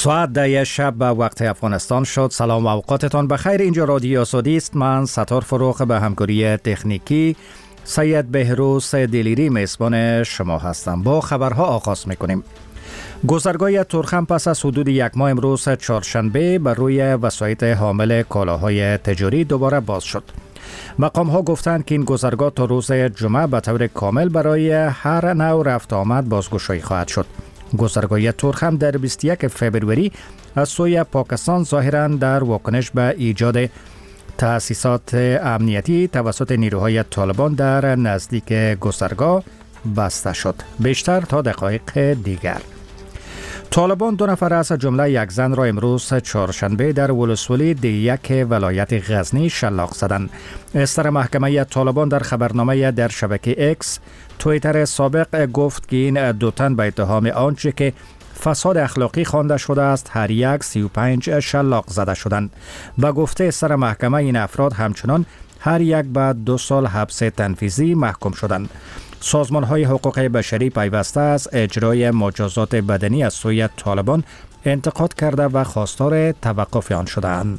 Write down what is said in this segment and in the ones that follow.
ساعت 10 شب به وقت افغانستان شد. سلام و اوقاتتان بخیر. اینجا رادیو آزادی است. من ستار فروغ به همکاری تکنیکی سید بهروز دلیری میزبان شما هستم. با خبرها آغاز میکنیم. گذرگاه ترخم پس از حدود یک ماه امروز چهارشنبه بر روی وسایط حامل کالاهای تجاری دوباره باز شد. مقام ها گفتند که این گذرگاه تا روز جمعه به طور کامل برای هر نوع رفت آمد بازگشایی خواهد شد. گذرگاه ترخم در 21 فوریه از سوی پاکستان ظاهراً در واکنش به ایجاد تأسیسات امنیتی توسط نیروهای طالبان در نزدیک گذرگاه بسته شد. بیشتر تا دقایق دیگر. طالبان 2 نفر از جمله یک زن را امروز چهارشنبه در ولسوالی دیک ولایت غزنی شلاق زدند. استر محکمه طالبان در خبرنامه در شبکه اکس توییتر سابق گفت که این 2 تن به اتهام آنچه که فساد اخلاقی خوانده شده است هر یک 35 شلاق زده شدند. به گفته استر محکمه این افراد همچنان هر یک به 2 سال حبس تنفیذی محکوم شدند. سازمان‌های حقوق بشری پیوسته از اجرای مجازات بدنی از سوی طالبان انتقاد کرده و خواستار توقف آن شدند.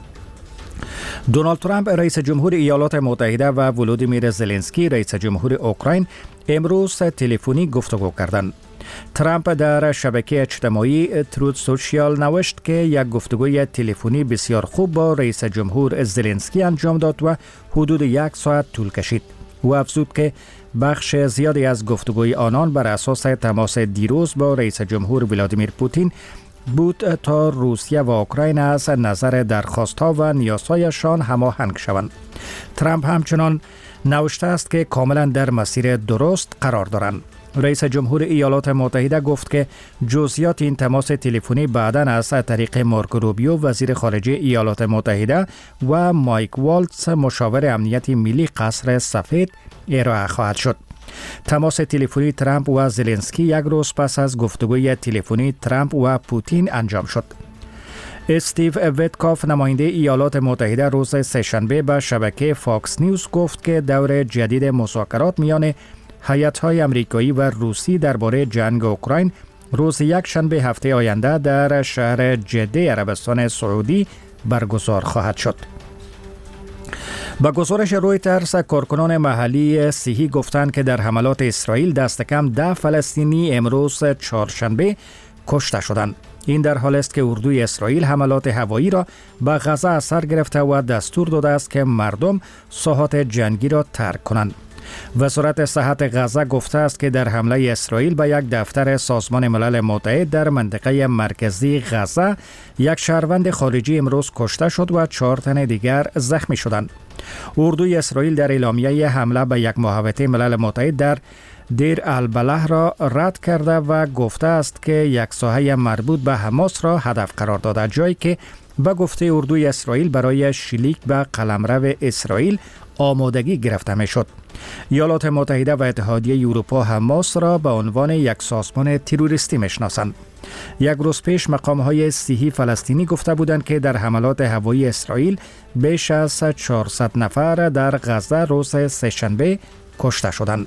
دونالد ترامپ رئیس جمهور ایالات متحده و ولودیمیر زلنسکی رئیس جمهور اوکراین امروز تلفنی گفتگو کردند. ترامپ در شبکه اجتماعی تروت سوشیال نوشت که یک گفتگوی تلفنی بسیار خوب با رئیس جمهور زلنسکی انجام داد و حدود 1 ساعت طول کشید. او افزود که بخش زیادی از گفتگوی آنان بر اساس تماس دیروز با رئیس جمهور ولادیمیر پوتین بود تا روسیه و اوکراین از نظر درخواست‌ها و نیازهایشان هماهنگ شوند. ترامپ همچنان نوشته است که کاملا در مسیر درست قرار دارند. رئیس جمهور ایالات متحده گفت که جزئیات این تماس تلفنی بعداً از طریق مارکو روبیو وزیر خارجه ایالات متحده و مایک والتز مشاور امنیت ملی قصر سفید ارائه خواهد شد. تماس تلفنی ترامپ و زلنسکی یک روز پس از گفتگوی تلفنی ترامپ و پوتین انجام شد. استیو ویتکاف نماینده ایالات متحده روز سه‌شنبه به شبکه فاکس نیوز گفت که دور جدید مذاکرات میان هیئت‌های آمریکایی و روسی درباره جنگ اوکراین روز یک شنبه هفته آینده در شهر جده عربستان سعودی برگزار خواهد شد. با گزارش رویترز کارکنان محلی صحی گفتند که در حملات اسرائیل دست کم 10 فلسطینی امروز چهارشنبه کشته شدند. این در حالی است که اردوی اسرائیل حملات هوایی را به غزه اثر گرفته و دستور داده است که مردم ساحات جنگی را ترک کنند. وزارت صحت غزه گفته است که در حمله اسرائیل به یک دفتر سازمان ملل متحد در منطقه مرکزی غزه یک شهروند خارجی امروز کشته شد و 4 تن دیگر زخمی شدند. اردوی اسرائیل در اعلامیه حمله به یک محوطه ملل متحد در دیر البلح را رد کرده و گفته است که یک ساحه مربوط به حماس را هدف قرار داده، جایی که به گفته اردوی اسرائیل برای شلیک به قلمرو اسرائیل آمادگی گرفته می شد. ایالات متحده و اتحادیه اروپا حماس را به عنوان یک سازمان تروریستی میشناسند. یک روز پیش مقام‌های صحی فلسطینی گفته بودند که در حملات هوایی اسرائیل بیش از 400 نفر در غزه روز سه‌شنبه کشته شدند.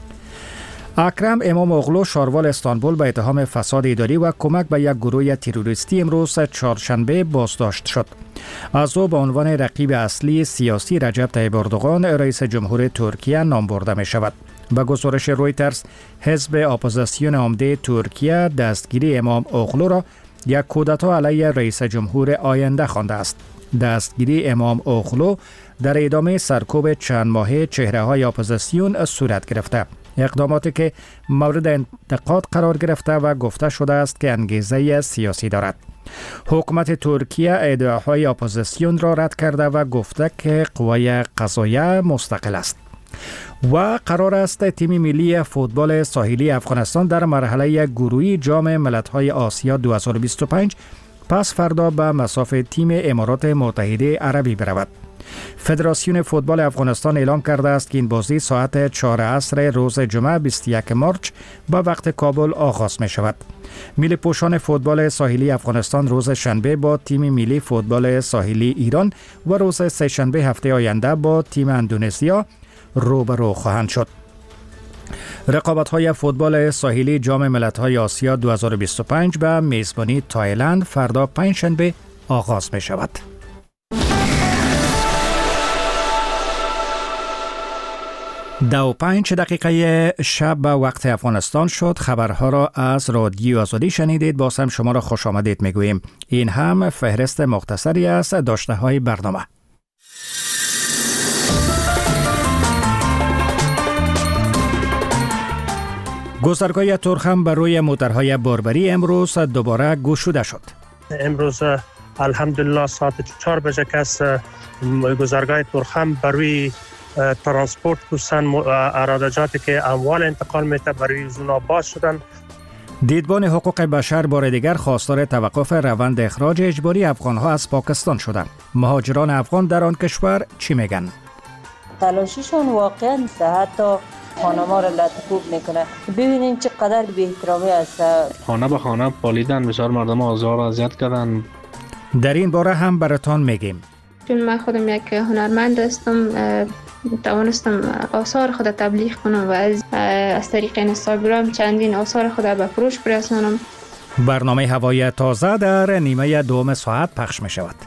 اکرم امام اغلو شاروال استانبول به اتهام فساد اداری و کمک به یک گروه تروریستی امروز چهارشنبه بازداشت شد. از او به عنوان رقیب اصلی سیاسی رجب طیب اردوغان رئیس جمهور ترکیه نام برده می شود. به گزارش رویترز حزب اپوزیسیون عمده ترکیه دستگیری امام اغلو را یک کودتا علیه رئیس جمهور آینده خوانده است. دستگیری امام اغلو در ادامه سرکوب چند ماهه چهره‌های اپوزیسیون صورت گرفته. اقداماتی که مورد انتقاد قرار گرفته و گفته شده است که انگیزه سیاسی دارد. حکومت ترکیه ادعاهای اپوزیسیون را رد کرده و گفته که قوای قضاییه مستقل است. و قرار است تیم ملی فوتبال ساحلی افغانستان در مرحله گروهی جام ملت‌های آسیا 2025 پس فردا به مصاف تیم امارات متحده عربی برود. فدراسیون فوتبال افغانستان اعلام کرده است که این بازی ساعت 4 عصر روز جمعه 21 مارچ به وقت کابل آغاز می شود. ملی پوشان فوتبال ساحلی افغانستان روز شنبه با تیم ملی فوتبال ساحلی ایران و روز سه‌شنبه هفته آینده با تیم اندونزیا روبرو خواهند شد. رقابت‌های فوتبال ساحلی جام ملت‌های آسیا 2025 به میزبانی تایلند فردا پنجشنبه آغاز می‌شود. 5 دقیقه شب به وقت افغانستان شد. خبرها را از رادیو آزادی شنیدید. باز هم شما را خوش آمدید میگوییم. این هم فهرست مختصری است داشته‌های برنامه. گذرگاه ترخم بر روی موترهای باربری امروز دوباره گشوده شد. امروز الحمدلله ساعت 4 بجه کس گذرگاه ترخم بر روی ترانسپورت کوسن ارادجاتی که اموال انتقال میته بر روی زونا باز شدن. دیدبان حقوق بشر بار دیگر خواستار توقف روند اخراج اجباری افغانها از پاکستان شدند. مهاجران افغان در آن کشور چی میگن؟ تلاشیشون واقعا حتی خانه ما را لطفوب میکنه. ببینین چقدر بی احترامی است. خانه به خانه پالیدن، بسیار مردم آزار و اذیت کردن. در این باره هم براتان میگیم. چون من خودم یک هنرمند هستم، توانستم آثار خود تبلیغ کنم و از طریق اینستاگرام چندین آثار خود به فروش برسانم. برنامه هوای تازه در نیمه دوم ساعت پخش می شود.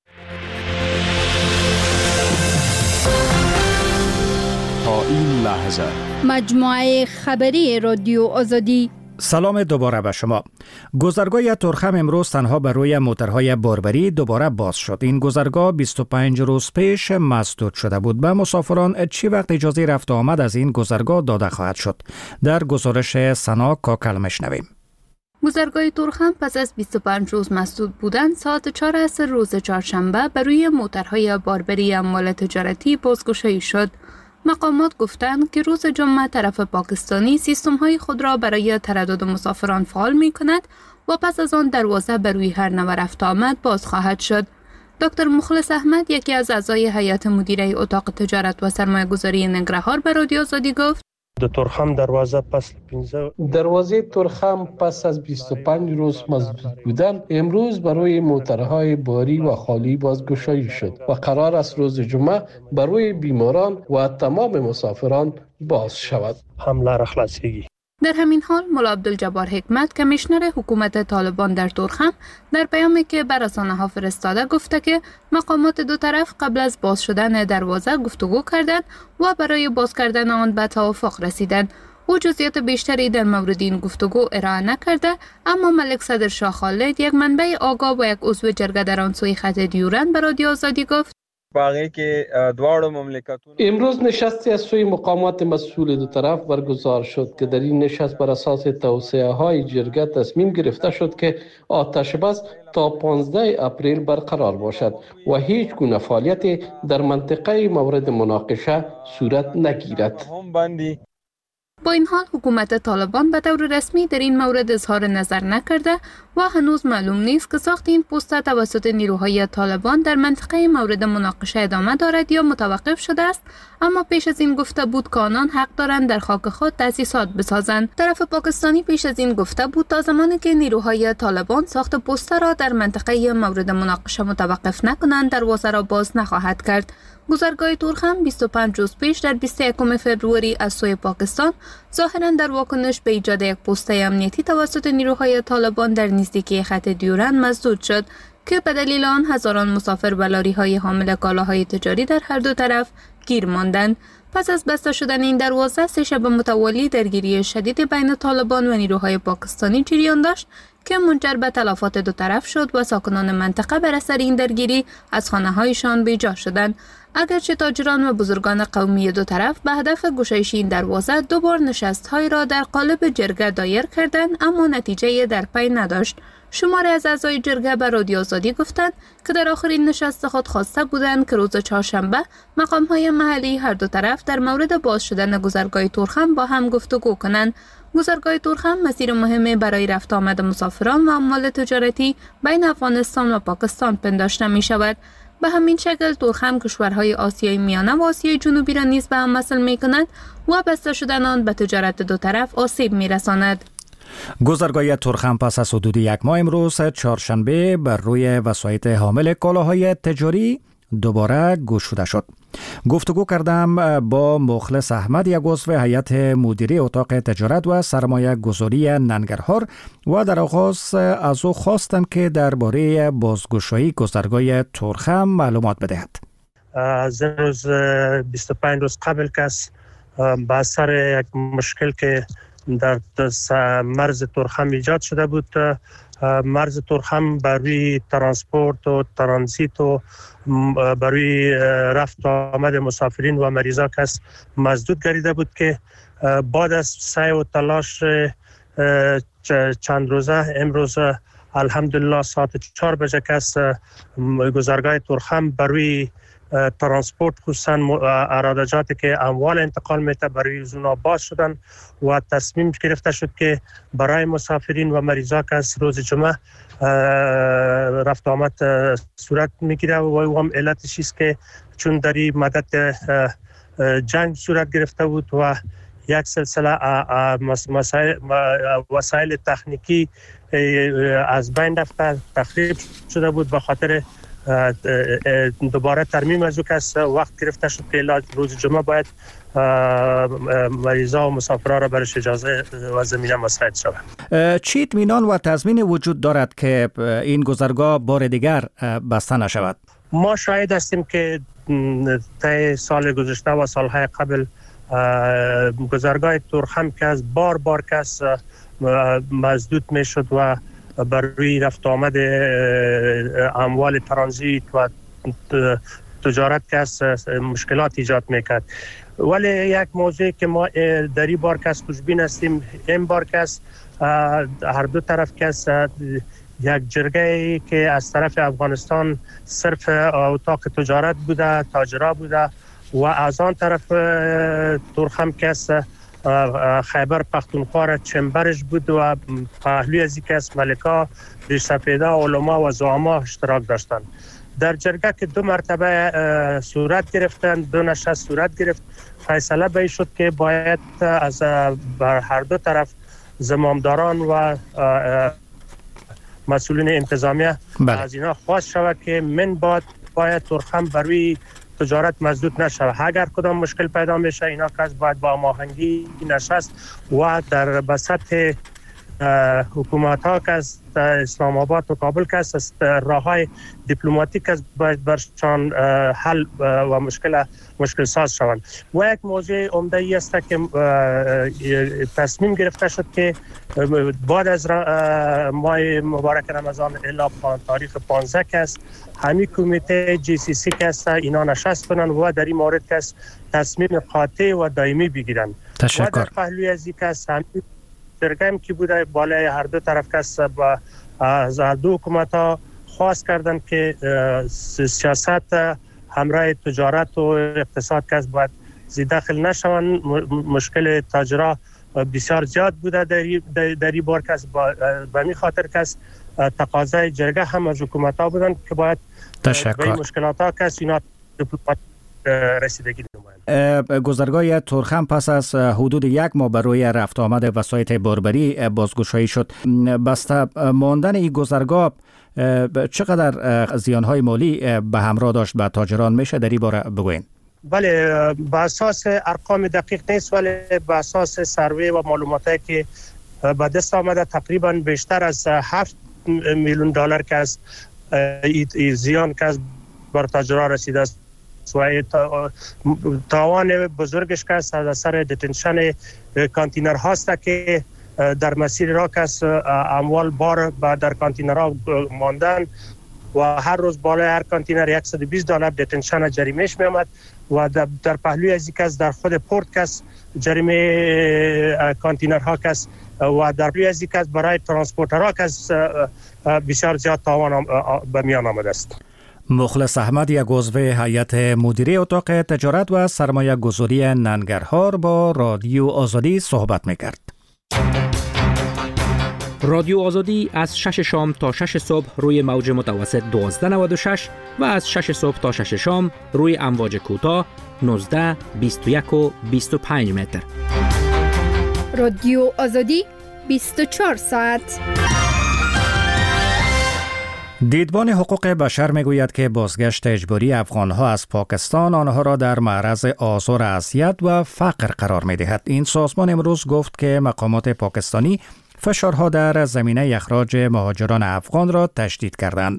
تا این لحظه مجموعه خبری رادیو آزادی. سلام دوباره به شما. گذرگاه ترخم امروز تنها بر روی موترهای باربری دوباره باز شد. این گذرگاه 25 روز پیش مسدود شده بود. به مسافران چی وقت اجازه رفت و آمد از این گذرگاه داده خواهد شد؟ در گزارش سنا کاکل میشنویم. گذرگاه ترخم پس از 25 روز مسدود بودن ساعت 4 عصر روز چهارشنبه بر روی موترهای باربری اموال تجارتی بازگشایی شد. مقامات گفتند که روز جمعه طرف پاکستانی سیستم‌های خود را برای تردد مسافران فعال می‌کند و پس از آن دروازه بر روی هر نوع رفت آمد باز خواهد شد. دکتر مخلص احمد، یکی از اعضای هیئت مدیره اتاق تجارت و سرمایه‌گذاری ننگرهار، به رادیو آزادی گفت: ترخم دروازه ترخم پس از 25 روز مسدود بودن امروز برای موترهای باری و خالی بازگشایی شد و قرار است روز جمعه برای بیماران و تمام مسافران باز شود. حمله را خلاصیگی. در همین حال ملا عبدالجبار حکمت، کمیشنر حکومت طالبان در ترخم، در پیامی که بر رسانه‌ها فرستاده گفته که مقامات دو طرف قبل از باز شدن دروازه گفتگو کردند و برای باز کردن آن به توافق رسیدند. او جزئیات بیشتری در مورد این گفتگو ارائه نکرده، اما ملک صدر شاه خالد، یک منبع آگاه و یک عضو جرگه در آن سوی خط دیورند، به رادیو آزادی گفت: امروز نشستی از سوی مقامات مسئول دو طرف برگزار شد که در این نشست بر اساس توصیه های جرگه تصمیم گرفته شد که آتش بس تا 15 اپریل برقرار باشد و هیچ گونه فعالیتی در منطقه مورد مناقشه صورت نگیرد. با این حال حکومت طالبان به طور رسمی در این مورد اظهار نظر نکرده و هنوز معلوم نیست که ساخت این پست توسط نیروهای طالبان در منطقه مورد مناقشه ادامه دارد یا متوقف شده است، اما پیش از این گفته بود که آنان حق دارند در خاک خود تأسیسات بسازند. طرف پاکستانی پیش از این گفته بود تا زمانی که نیروهای طالبان ساخت پست را در منطقه مورد مناقشه متوقف نکنند دروازه را باز نخواهد کرد. گذرگاه ترخم 25 روز پیش در 21 فوریه از سوی پاکستان ظاهراً در واکنش به ایجاد یک پست امنیتی توسط نیروهای طالبان در نزدیکی خط دیورند مسدود شد که به دلیل آن هزاران مسافر به لاری‌های حامل کالاهای تجاری در هر دو طرف گیر ماندند. پس از بسته شدن این دروازه 3 شب متوالی درگیری شدید بین طالبان و نیروهای پاکستانی جریان داشت که منجر به تلفات دو طرف شد و ساکنان منطقه بر اثر این درگیری از خانه‌هایشان بیجا شدند. اگرچه تاجران و بزرگان قومی دو طرف به هدف گشایش این دروازه 2 بار نشست‌های را در قالب جرگه دایر کردند، اما نتیجه در پی نداشت. شماری از اعضای جرگه به رادیو آزادی گفتند که در آخرین نشست خود خواسته بودند که روز چهارشنبه مقام‌های محلی هر دو طرف در مورد باز شدن گذرگاه ترخم با هم گفتگو کنند. گذرگاه ترخم مسیر مهمی برای رفت آمد مسافران و اموال تجارتی بین افغانستان و پاکستان پنداشته می شود. به همین شکل ترخم کشورهای آسیای میانه و آسیای جنوبی را نیز به هم وصل می کند و بسته شدن آن به تجارت دو طرف آسیب می رساند. گذرگاه ترخم پس از حدود 1 ماه امروز چهارشنبه بر روی وسایط حامل کالاهای تجاری دوباره گشوده شد. گفتگو کردم با مخلص احمد، یک عضو هیئت مدیره اتاق تجارت و سرمایه گذاری ننگرهار، و در آغاز از او خواستم که درباره بازگشایی گذرگاه تورخم معلومات بدهد. از روز 25 روز قبل کس به اثر یک مشکل که در مرز تورخم ایجاد شده بود، مرز تورخم برای ترانسپورت و ترانزیت و برای رفت و آمد مسافرین و مریضا کس مسدود گردیده بود که بعد از سعی و تلاش چند روزه امروز الحمدلله ساعت 4 بجه کس گذرگاه تورخم برای ترانسپورت خصوصا ارادجاتی که اموال انتقال میته برای زونا باز شدن و تصمیم گرفته شد که برای مسافرین و مریضا که از روز جمعه رفت آمد صورت میگیره و هم علتش است که چون در این مدت جنگ صورت گرفته بود و یک سلسله وسایل تکنیکی از بین رفته تخریب شده بود، به خاطر دوباره ترمیم از او کس وقت گرفته شد که روز جمعه باید مریضا و مسافرها را برش اجازه و زمینه مساعد شود. چی اطمینان و تضمین وجود دارد که این گذرگاه بار دیگر بسته نشود؟ ما شاهد هستیم که طی سال گذشته و سالهای قبل گذرگاه تورخم که از بار کس مسدود می شد و برای رفت آمد اموال ترانزیت و تجارت کس مشکلات ایجاد میکرد. ولی یک موضوع که ما در این بار کس خوشبین هستیم، این بار کس هر دو طرف کس یک جرگه که از طرف افغانستان صرف اتاق تجارت بوده، تاجرا بوده و از آن طرف تورخم کس خیبر پختونخوا را چمبرش بود و پهلوی از یک از ملکا، ریشسفیده، علما و زعما اشتراک داشتند. در جرگه که 2 مرتبه صورت گرفتن، 2 نشست صورت گرفت، فیصله به شد که باید از بر هر دو طرف زمامداران و مسئولین انتظامیه از اینا خواست شود که من باید تورخم برای تجارت مسدود نشود. اگر کدام مشکل پیدا میشه اینا کس باید با هماهنگی نشست و در بسط حکومت ها که از اسلام آباد و کابل که از راه های دیپلماتیک از باید برشان حل و مشکل ساز شوند. و یک موضوع عمده ای است که تصمیم گرفته شد که بعد از ماه مبارک رمضان الی تاریخ 15 که است همین کمیته GCC که است اینا نشست کنن و در این مورد که تصمیم قاطع و دائمی بگیرن. تشکر. و در پهلوی از این که است درگم که بوده بالای هر دو طرف کس با از دو حکومت ها خواست کردن که سیاست همراه تجارت و اقتصاد کس باید زی داخل نشوند. مشکل تاجرا بسیار زیاد بوده در این بار کس به می خاطر کس تقاضای جرگه هم از حکومت ها بودن که باید به مشکلات ها کس اینا رسیدگی نمایند. گذرگاه تورخم پس از حدود 1 ماه برای رفت آمد وسایط باربری بازگشایی شد. بسته ماندن این گذرگاه چقدر زیانهای مالی به همراه داشت به تاجران؟ میشه در این باره بگوین؟ بله، به اساس ارقام دقیق نیست ولی به اساس سروی و معلوماتی که به دست آمده تقریبا بیشتر از 7 میلیون دلار که از زیان که از بر تاجران رسیده است و تاوان بزرگش که از اثر دتنشن کانتینر هاست که در مسیر را که اموال بار در کانتینرها ماندن و هر روز بالای هر کانتینر $120 دتنشن جریمهش می آمد و در پهلوی از این کس در خود پورت کس جریمه کانتینرها کس و در پهلوی از این کس برای ترانسپورترها کس بسیار زیاد تاوان به میان آمده است. مخلص احمد، یک عضو هیئت مدیره اتاق تجارت و سرمایه گذاری ننگرهار، با رادیو آزادی صحبت میکرد. رادیو آزادی از 6 شام تا 6 صبح روی موج متوسط 1296 و از 6 صبح تا 6 شام روی امواج کوتاه 19، 21 و 25 متر. رادیو آزادی 24 ساعت. دیدبان حقوق بشر میگوید که بازگشت اجباری افغانها از پاکستان آنها را در معرض آزار، اذیت و فقر قرار می‌دهد. این سازمان امروز گفت که مقامات پاکستانی فشارها در زمینه اخراج مهاجران افغان را تشدید کردند.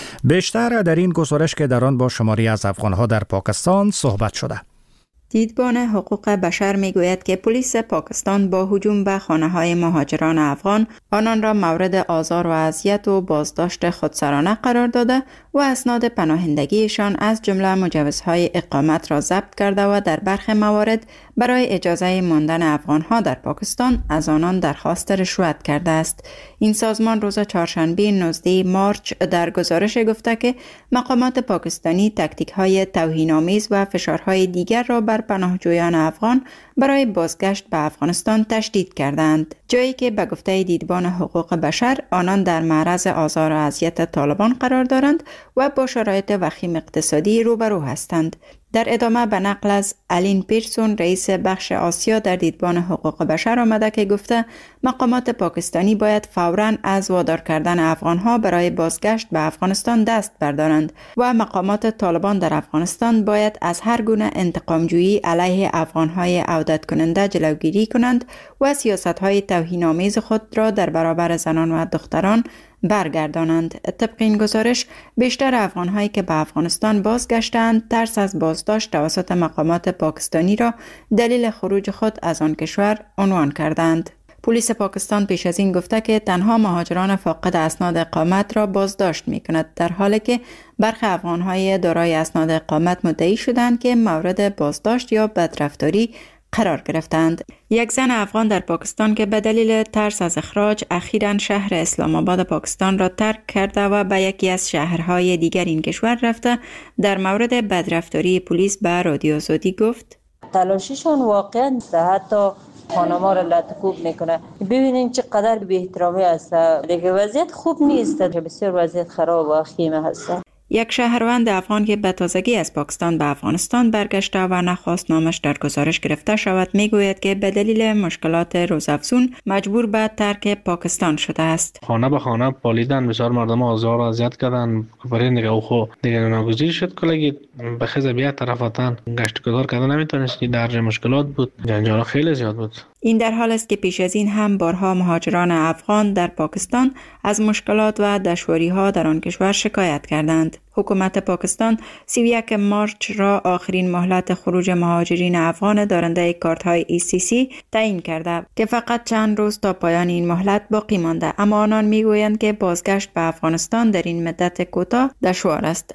بیشتر در این گزارش که در آن با شماری از افغانها در پاکستان صحبت شده. دیدبان حقوق بشر میگوید که پلیس پاکستان با هجوم به خانه‌های مهاجران افغان آنان را مورد آزار و اذیت و بازداشت خودسرانه قرار داده و اسناد پناهندگیشان از جمله مجوزهای اقامت را ضبط کرده و در برخی موارد برای اجازه ماندن افغانها در پاکستان از آنان درخواست رشوت کرده است. این سازمان روز چهارشنبه 19 مارچ در گزارش گفته که مقامات پاکستانی تاکتیک‌های توهین‌آمیز و فشارهای دیگر را بر پناهجویان افغان برای بازگشت به افغانستان تشدید کردند، جایی که به گفته دیدبان حقوق بشر آنان در معرض آزار و اذیت طالبان قرار دارند و با شرایط وخیم اقتصادی روبرو هستند. در ادامه به نقل از الین پیرسون رئیس بخش آسیا در دیدبان حقوق بشر آمده که گفته مقامات پاکستانی باید فوراً از وادار کردن افغانها برای بازگشت به افغانستان دست بردارند و مقامات طالبان در افغانستان باید از هر گونه انتقامجویی علیه افغانهای عودت کننده جلوگیری کنند و سیاست‌های توهین‌آمیز خود را در برابر زنان و دختران برگردانند. طبق این گزارش بیشتر افغان‌هایی که به افغانستان بازگشتند ترس از بازداشت توسط مقامات پاکستانی را دلیل خروج خود از آن کشور عنوان کردند. پلیس پاکستان پیش از این گفته که تنها مهاجران فاقد اسناد اقامت را بازداشت می‌کند، در حالی که برخی افغان‌های دارای اسناد اقامت مدعی شدند که مورد بازداشت یا بدرفتاری قرار گرفتند. یک زن افغان در پاکستان که به دلیل ترس از اخراج اخیراً شهر اسلام آباد پاکستان را ترک کرده و به یکی از شهرهای دیگر این کشور رفته، در مورد بدرفتاری پلیس به رادیو آزادی گفت: تلاشیشان واقعاً حتی خانما را لطکوب میکنه. ببینین چقدر بی احترامی است. دیگه وضعیت خوب نیست، بسیار وضعیت خراب و خیمه هست. یک شهروند افغان که به تازگی از پاکستان به افغانستان برگشته و نخواست نامش در گزارش گرفته شود میگوید که به دلیل مشکلات روزافزون مجبور به ترک پاکستان شده است. خانه به خانه پالیدن، بسیار مردم آزار و اذیت کردن. برای دیگه خو دیگه ناگزیر شد کلگی به خزبیت طرفاتن گشت گذار کردن نمیتونستی، در مشکلات بود، جنجال خیلی زیاد بود. این در حال است که پیش از این هم بارها مهاجران افغان در پاکستان از مشکلات و دشواری‌ها در آن کشور شکایت کردند. حکومت پاکستان 31 مارچ را آخرین مهلت خروج مهاجرین افغان دارنده کارت‌های ECC تعیین کرده که فقط چند روز تا پایان این مهلت باقی مانده، اما آنان میگویند که بازگشت به افغانستان در این مدت کوتاه دشوار است.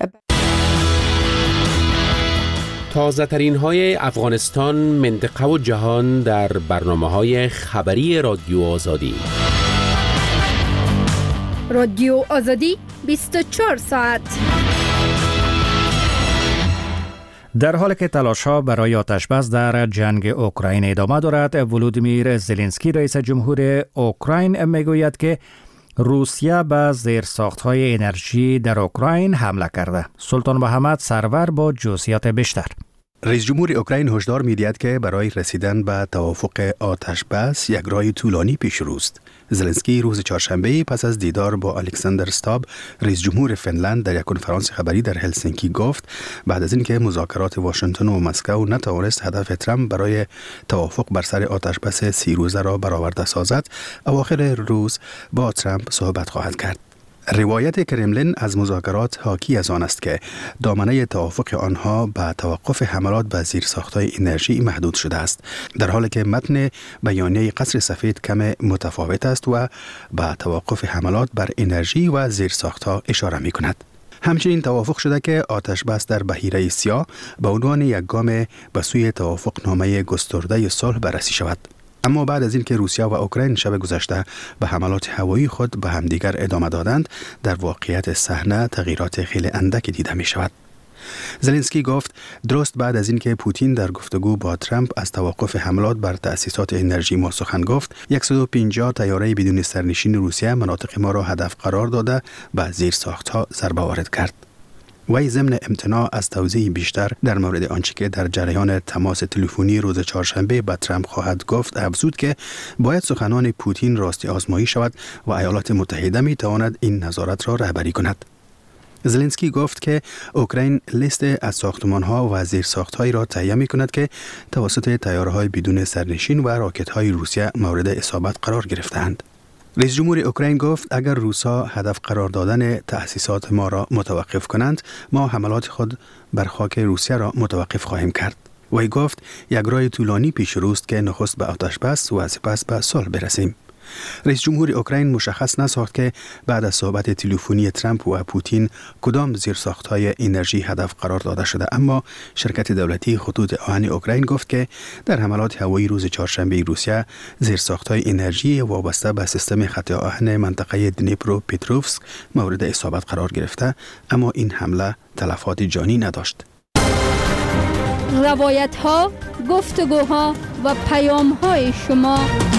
تازه ترین های افغانستان، منطقه و جهان در برنامه‌های خبری رادیو آزادی. رادیو آزادی 24 ساعت. در حالی که تلاش‌ها برای آتش‌بس در جنگ اوکراین ادامه دارد، ولودیمیر زلنسکی رئیس جمهور اوکراین میگوید که روسیه به زیرساخت‌های انرژی در اوکراین حمله کرده. سلطان محمد سرور با جزئیات بیشتر. رئیس جمهور اوکراین هشدار می‌دهد که برای رسیدن به توافق آتش‌بس یک راه طولانی پیش رو است. زلنسکی روز چهارشنبه پس از دیدار با الکساندر استاب رئیس جمهور فنلند در یک کنفرانس خبری در هلسینکی گفت بعد از اینکه مذاکرات واشنگتن و مسکو نتوانست هدف ترامپ برای توافق بر سر آتش‌بس 30 روزه را برآورده سازد، اواخر روز با ترامپ صحبت خواهد کرد. روایت کرملین از مذاکرات حاکی از آن است که دامنه توافق آنها به توقف حملات به زیرساخت‌های انرژی محدود شده است، در حالی که متن بیانیه قصر سفید کم متفاوت است و به توقف حملات بر انرژی و زیرساخت‌ها اشاره می‌کند. همچنین توافق شده که آتش‌بس در بحیره سیاه به عنوان یک گام به سوی توافقنامه گسترده صلح بررسی شود. اما بعد از اینکه روسیه و اوکراین شب گذشته به حملات هوایی خود به همدیگر ادامه دادند، در واقعیت صحنه تغییرات خیلی اندکی دیده می شود. زلنسکی گفت درست بعد از اینکه پوتین در گفتگو با ترامپ از توقف حملات بر تأسیسات انرژی ما سخن گفت، 150 طیاره بدون سرنشین روسیه مناطق ما را هدف قرار داده به زیرساخت‌ها ضربه وارد کرد. وی ضمن امتناع از توضیح بیشتر در مورد آنچه که در جریان تماس تلفنی روز چهارشنبه با ترامپ خواهد گفت افزود که باید سخنان پوتین راستی آزمایی شود و ایالات متحده می تواند این نظارت را رهبری کند. زلنسکی گفت که اوکراین لیست از ساختمان‌ها و زیرساخت‌هایی را تهیه می‌کند که توسط طیاره‌های بدون سرنشین و راکت‌های روسیه مورد اصابت قرار گرفته‌اند. رئیس جمهور اوکراین گفت اگر روسا هدف قرار دادن تأسیسات ما را متوقف کنند، ما حملات خود بر خاک روسیه را متوقف خواهیم کرد. وی گفت یک راه طولانی پیش روست که نخست به آتش بس و سپس به صلح برسیم. رئیس جمهور اوکراین مشخص نساخت که بعد از صحبت تلفنی ترامپ و پوتین کدام زیرساخت‌های انرژی هدف قرار داده شده، اما شرکت دولتی خطوط آهن اوکراین گفت که در حملات هوایی روز چهارشنبه روسیه زیرساخت‌های انرژی وابسته به سیستم خط آهن منطقه دنیپرو پتروفسک مورد اصابت قرار گرفته، اما این حمله تلفات جانی نداشت. روایت‌ها، گفتگوها و پیام‌های شما.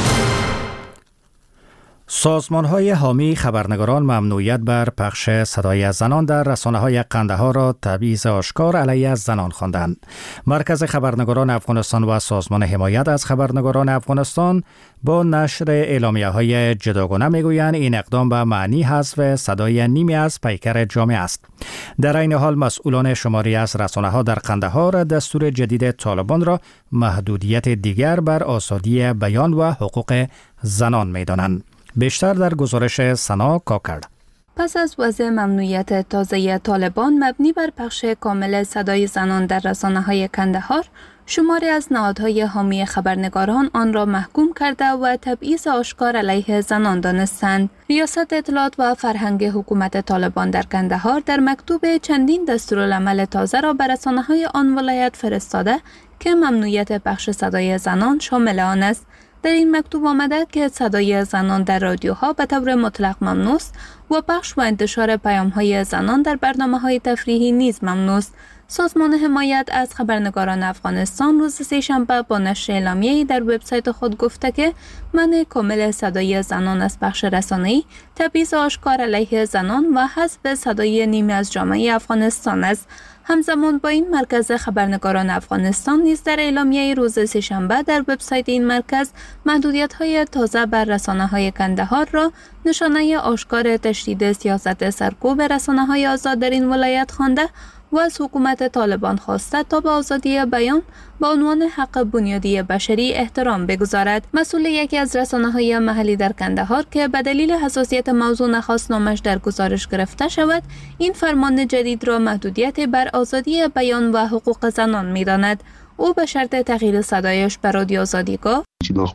سازمان‌های حامی خبرنگاران ممنوعیت بر پخش صدای زنان در رسانه‌های قندهار را تبعیض آشکار علیه زنان خواندند. مرکز خبرنگاران افغانستان و سازمان حمایت از خبرنگاران افغانستان با نشر اعلامیه‌های جداگانه می‌گویند این اقدام به معنی حذف صدای نیمی از پیکر جامعه است. در این حال مسئولان شماری از رسانه‌ها در قندهار دستور جدید طالبان را محدودیت دیگر بر آزادی بیان و حقوق زنان می‌دانند. بیشتر در گزارش سنا کاکر. پس از وضع ممنوعیت تازه طالبان مبنی بر پخش کامل صدای زنان در رسانه‌های کندهار، شماری از نهادهای حامی خبرنگاران آن را محکوم کرده و تبعیض آشکار علیه زنان دانستند. ریاست اطلاعات و فرهنگ حکومت طالبان در کندهار در مکتوب چندین دستورالعمل تازه را بر رسانه‌های آن ولایت فرستاده که ممنوعیت پخش صدای زنان شامل آن است. در این مکتوب آمده که صدای زنان در رادیوها به طور مطلق ممنوع است و پخش و انتشار پیام‌های زنان در برنامه‌های تفریحی نیز ممنوع است. سازمان حمایت از خبرنگاران افغانستان روز سه‌شنبه با نشر اعلامیه‌ای در وبسایت خود گفته که منع کامل صدای زنان از پخش رسانه‌ای تبعیض آشکار علیه زنان و حذف صدای نیمی از جامعه افغانستان است. همزمان با این مرکز خبرنگاران افغانستان نیز در اعلامیه روز سه‌شنبه در وبسایت این مرکز محدودیت‌های تازه بر رسانه‌های کندهار را نشانه آشکار تشدید سیاست سرکوب رسانه‌های آزاد در این ولایت خوانده و از حکومت طالبان خواسته تا به آزادی بیان با عنوان حق بنیادی بشری احترام بگذارد. مسئول یکی از رسانه‌های محلی در کندهار که به دلیل حساسیت موضوع نخواست نامش در گزارش گرفته شود، این فرمان جدید را محدودیت بر آزادی بیان و حقوق زنان می‌داند. او به شرط تغییر صدایش به رادیو آزادی گفت: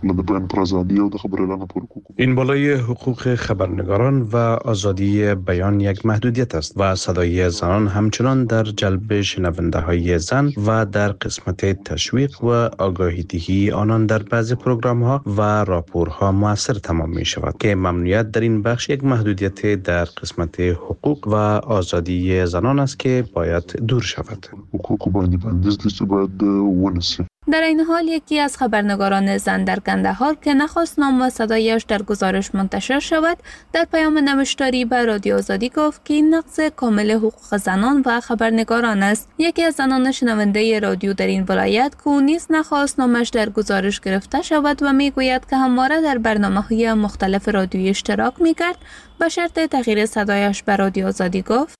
این بالای حقوق خبرنگاران و آزادی بیان یک محدودیت است و صدای زنان همچنان در جلب شنونده های زن و در قسمت تشویق و آگاهی دهی آنان در بعضی پروگرام ها و راپورها مؤثر تمام می شود که ممنوعیت در این بخش یک محدودیت در قسمت حقوق و آزادی زنان است که باید دور شود. در این حال یکی از خبرنگاران زن در کندهار که نخواست نام و صدایش در گزارش منتشر شود، در پیام نوشتاری به رادیو آزادی گفت که این نقض کامل حقوق زنان و خبرنگاران است. یکی از زنان شنونده رادیو در این ولایت که او نیز نخواست نامش در گزارش گرفته شود و میگوید که همواره در برنامه‌های مختلف رادیویی اشتراک می‌کرد، به شرط تغییر صدایش به رادیو آزادی گفت: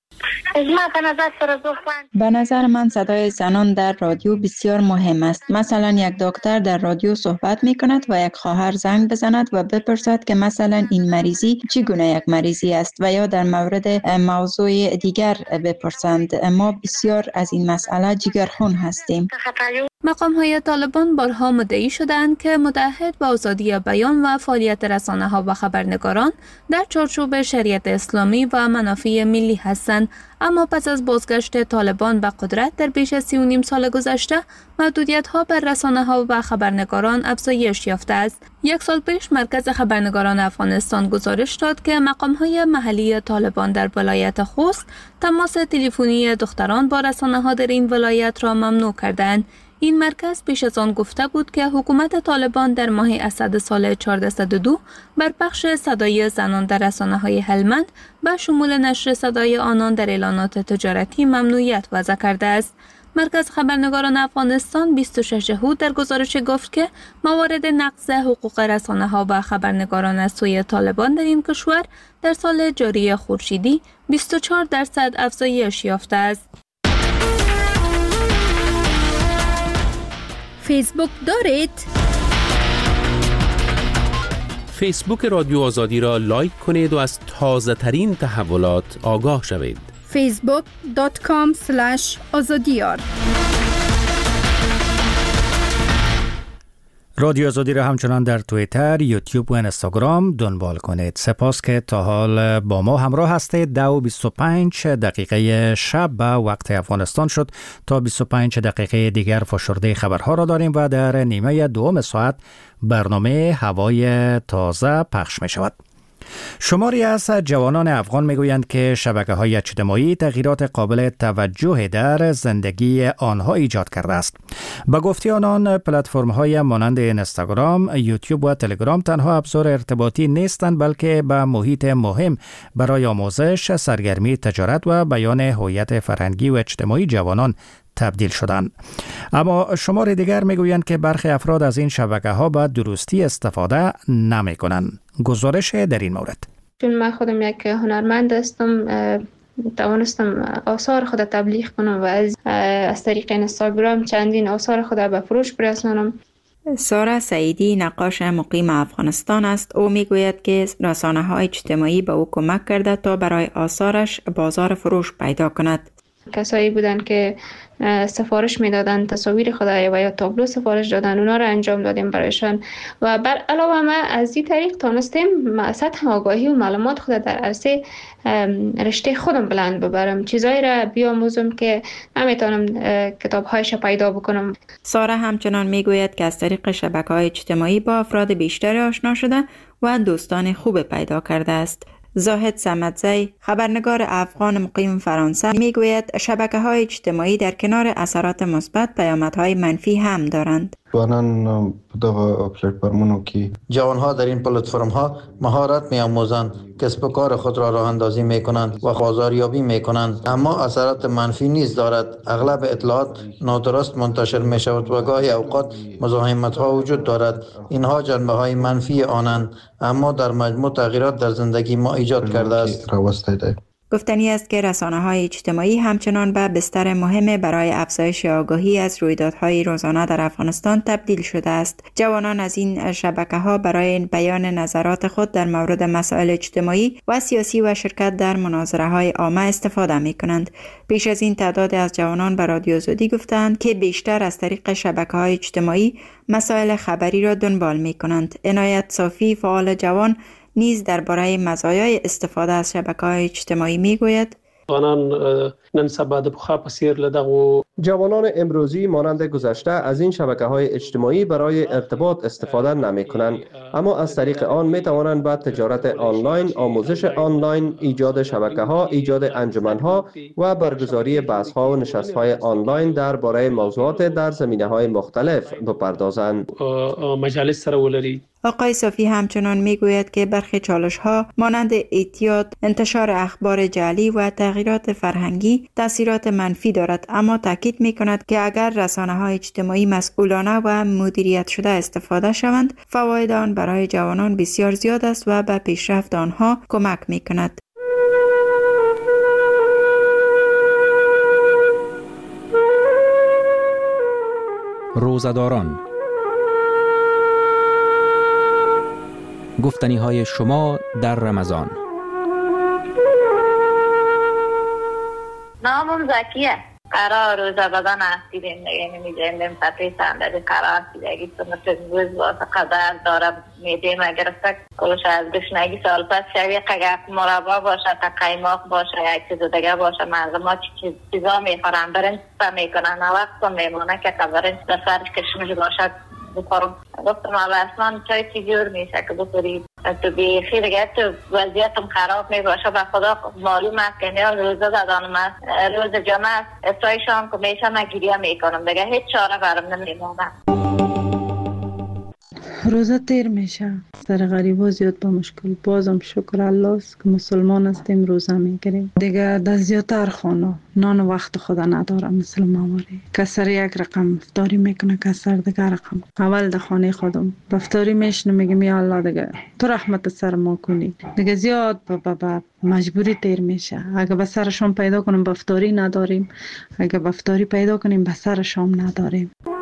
به نظر من صدای زنان در رادیو بسیار مهم است. مثلا یک دکتر در رادیو صحبت می کند و یک خواهر زنگ بزند و بپرسد که مثلا این مریضی چگونه یک مریضی است و یا در مورد موضوع دیگر بپرسند. ما بسیار از این مسئله جگرخون هستیم. مقام‌های طالبان بارها مدعی شدند که متعهد به آزادی بیان و فعالیت رسانه‌ها و خبرنگاران در چارچوب شریعت اسلامی و منافع ملی هستند، اما پس از بازگشت طالبان به قدرت در بیش از 3.5 سال گذشته، محدودیت‌ها بر رسانه‌ها و خبرنگاران افزایش یافته است. 1 سال پیش مرکز خبرنگاران افغانستان گزارش داد که مقام‌های محلی طالبان در ولایت خوست تماس تلفنی دختران با رسانه‌ها در این ولایت را ممنوع کردند. این مرکز پیش از آن گفته بود که حکومت طالبان در ماه اسد سال 1402 بر پخش صدای زنان در رسانه‌های هلمند به شمول نشر صدای آنان در اعلانات تجارتی ممنوعیت وضع کرده است. مرکز خبرنگاران افغانستان 26 هود در گزارش گفت که موارد نقض حقوق رسانه‌ها و خبرنگاران از سوی طالبان در این کشور در سال جاری خورشیدی 24% افزایش یافته است. فیسبوک دارید؟ فیسبوک رادیو آزادی را لایک کنید و از تازه ترین تحولات آگاه شوید. facebook.com/azadiyar رادیو آزادی را همچنان در توییتر، یوتیوب و اینستاگرام دنبال کنید. سپاس که تا حال با ما همراه هستید. 2:25 شب به وقت افغانستان شد. تا 25 دقیقه دیگر فشرده خبرها را داریم و در نیمه دوم ساعت برنامه هوای تازه پخش می شود. شماری از جوانان افغان میگویند که شبکه‌های اجتماعی تغییرات قابل توجه در زندگی آنها ایجاد کرده است. به گفته آنان، پلتفرم‌های مانند اینستاگرام، یوتیوب و تلگرام تنها ابزار ارتباطی نیستند، بلکه به محیط مهم برای آموزش، سرگرمی، تجارت و بیان هویت فرهنگی و اجتماعی جوانان تبدیل شدند. اما شمار دیگر میگویند که برخی افراد از این شبکه‌ها به درستی استفاده نمی‌کنند. گزارش در این مورد. چون من خودم یک هنرمند هستم، توانستم آثار خود تبلیغ کنم و از طریق اینستاگرام چندین آثار خود به فروش برسانم. سارا سعیدی نقاش مقیم افغانستان است. او میگوید که رسانه‌های اجتماعی به او کمک کرده تا برای آثارش بازار فروش پیدا کند. کسایی بودن که سفارش میدادن تصاویر خود و یا تابلو سفارش دادن، اونا رو انجام دادیم برایشان و بر علاوه ما از این طریق تونستیم سطح آگاهی و معلومات خود در عرصه رشته خودم بلند ببرم، چیزایی را بیاموزم که نمیتونم کتاب‌هایش پیدا بکنم. سارا همچنان میگوید که از طریق شبکه‌های اجتماعی با افراد بیشتری آشنا شده و دوستان خوب پیدا کرده است. زاهد صمدزی، خبرنگار افغان مقیم فرانسه، میگوید شبکه‌های اجتماعی در کنار اثرات مثبت پیامدهای منفی هم دارند. جوانان در پلتفرم‌ها که جوانها در این پلتفرم‌ها مهارت می‌آموزند، کسب و کار خود را راه اندازی می‌کنند و بازاریابی می‌کنند، اما اثرات منفی نیز دارد. اغلب اطلاعات نادرست منتشر می‌شود و گاهی اوقات مزاحمت‌ها وجود دارد. اینها جنبه‌های منفی آنند، اما در مجموع تغییرات در زندگی ما ایجاد کرده است. گفتنی است که رسانه‌های اجتماعی همچنان به بستر مهم برای افزایش آگاهی از رویدادهای روزانه در افغانستان تبدیل شده است. جوانان از این شبکه‌ها برای بیان نظرات خود در مورد مسائل اجتماعی و سیاسی و شرکت در مناظره‌های عامه استفاده می‌کنند. پیش از این تعداد از جوانان به رادیو آزادی گفتند که بیشتر از طریق شبکه‌های اجتماعی مسائل خبری را دنبال می‌کنند. عنایت صافی، فعال جوان، نیز درباره مزایای استفاده از شبکه‌های اجتماعی میگوید. جوانان امروزی مانند گذشته از این شبکه‌های اجتماعی برای ارتباط استفاده نمی‌کنند، اما از طریق آن می‌توانند به تجارت آنلاین، آموزش آنلاین، ایجاد شبکه‌ها، ایجاد انجمن‌ها و برگزاری بحث‌ها و نشست‌های آنلاین درباره موضوعات در زمینه‌های مختلف بپردازند. مجالس سره ولري. آقای صافی همچنان میگوید که برخی چالش‌ها مانند اعتیاد، انتشار اخبار جعلی و تغییرات فرهنگی تاثیرات منفی دارد، اما تاکید می‌کند که اگر رسانه‌های اجتماعی مسئولانه و مدیریت شده استفاده شوند، فواید آن برای جوانان بسیار زیاد است و به پیشرفت آنها کمک می‌کند. روزه‌داران، گفتنی های شما در رمضان. نامم زکیه. قرار روزه بدن دیدیم نگه نمیجاییم پتی سندری قرار دیدگی سنت روز واسه قدر داره میدیم گرفته کلش از گشنگی سال پس شویه قگف مربا باشه تا قیماق باشه یک چیز دیگه باشه مردم ها چیزا میخورن برنج میکنن وقت میمونه که برنج دسترش کشمش باشه بخورم. گفتم اصلا چای چی جور میشه که بخوری تو بیخی دیگه تو وضعیتم خراب میباشه. به خدا معلوم است که نیاز روزه دادانم است، روز جمعه است، افتای شام که میشه من گریه میکنم دیگه هیچ چاره برم نمیمونه. روزه تیر میشه، سر غریبا زیاد به مشکل. بازم شکر الله است که مسلمان هستیم، روزه میگیریم دیگه. در زیادتر خانه نان وقت خدا نداره مثل مواری، کسر یک رقم افطاری میکنه، کسر دیگه رقم. اول در خانه خودم افطاری میشنم میگم یا الله دیگه تو رحمت سر ما کنی دیگه. زیاد به مجبوری تیر میشه. اگه به سر شام پیدا کنیم به افطاری نداریم، اگه به افطاری پیدا کنیم به سر شام نداریم.